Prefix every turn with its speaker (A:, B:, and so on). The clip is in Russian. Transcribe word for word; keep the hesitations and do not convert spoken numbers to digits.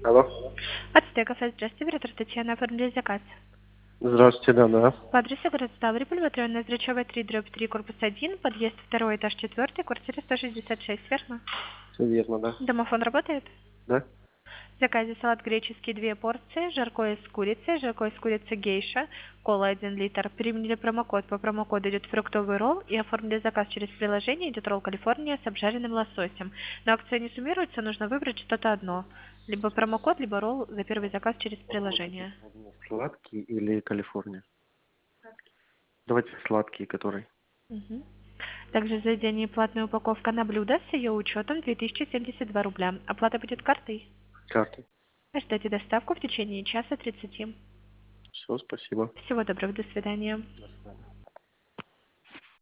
A: Алло.
B: Ацтек кафе, здравствуйте, оператор Татьяна, оформили заказ.
A: Здравствуйте, да, да.
B: По адресу город Ставрополь, метро на Зрачевой три, дробь три, корпус один, подъезд второй, этаж четвертый, квартира сто шестьдесят шесть, верно?
A: Все верно, да.
B: Домофон работает?
A: Да?
B: В заказе салат греческий две порции, жаркое с курицей, жаркое с курицей гейша, кола один литр. Применили промокод. По промокоду идет фруктовый ролл и оформили заказ через приложение. Идет ролл Калифорния с обжаренным лососем. Но акция не суммируется, нужно выбрать что-то одно. Либо промокод, либо ролл за первый заказ через
A: Вот этот
B: приложение.
A: сладкий или Калифорния? Давайте сладкий, который.
B: Мгм. Также в заведении платная упаковка на блюдо с ее учетом две тысячи семьдесят два рубля. Оплата будет картой.
A: Карты.
B: Ждете доставку в течение часа тридцати.
A: Все, спасибо.
B: Всего доброго, до свидания.
A: До свидания.